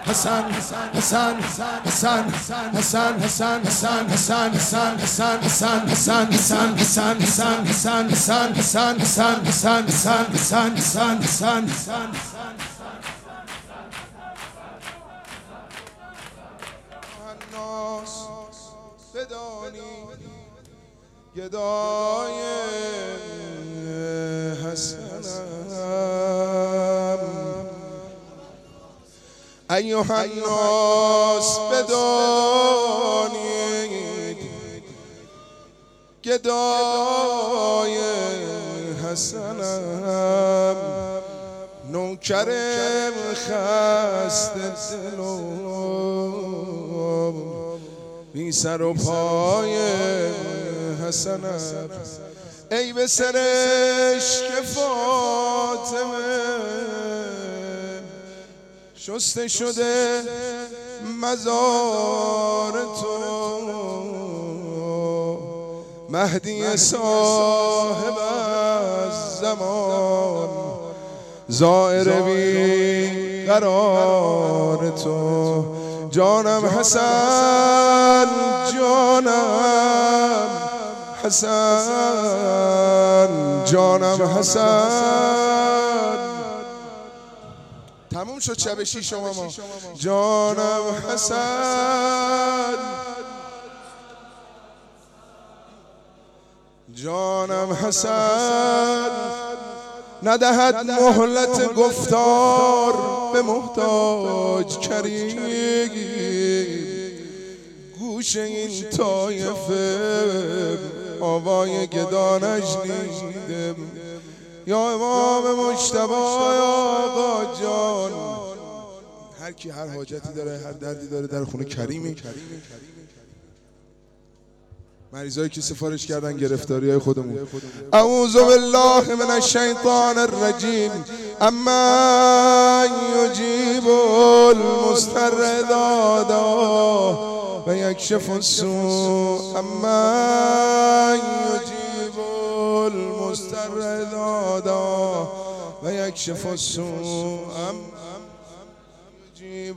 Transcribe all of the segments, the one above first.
گدای حسنم ایها الناس بدانید گدای حسنم نوکرم خسته دلم بی سر و پای حسنم ای به سرش که فاطمه شسته شده مزار تو مهدی صاحب از زمان زائر بی قرار تو جانم حسن جانم حسن جانم حسن تموم شد شب شیشم ما جانم حسن جانم حسن ندهد مهلت گفتار به محتاج کریم گوش این طایفه آوای گدانش نیدم یا امام مجتبی یا آقا جان هر کی هر حاجتی داره هر دردی داره در خونه کریمی مریضایی که سفارش کردن گرفتاری های خودمون اعوذ بالله من الشیطان الرجیم اما یجیب المضطر دعا و یکشف السوء اما یجیب المضطر دعا و یکشف السوء یجیب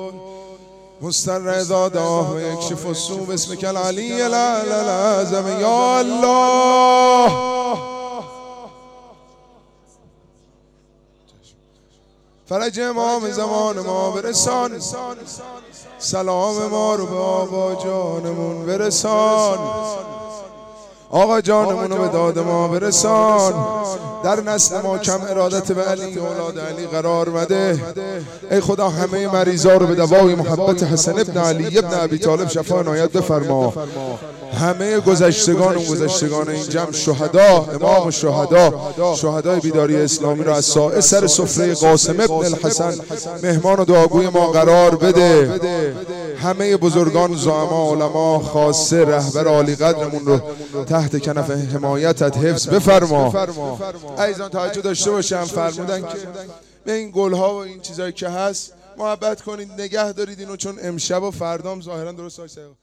مضطر دعا و یکشف السوء باسمک العلی العظیم یا الله فرج امام زمان ما برسان سلام ما رو به آقا جانمون برسان آقا جانمون رو به داد ما برسان در نسل ما کم ارادت به علی اولاد علی قرار مده ای خدا همه مریضا رو به دوای محبت حسن ابن علی ابن ابی طالب شفا عنایت بفرما همه گذشتگان و گذشتگان این جمع شهدا امام شهدا شهدای بیداری اسلامی را از سر سفره قاسم ابن الحسن مهمان و دعاگوی ما قرار بده همه بزرگان زعما علما خاصه رهبر عالی قدرمون رو تحت کنف حمایتت حفظ بفرما عزیزان توجه داشته باشم فرمودن که به این گلها و این چیزایی که هست محبت کنید نگه دارید اینو چون امشب و فردام ظاهرا درست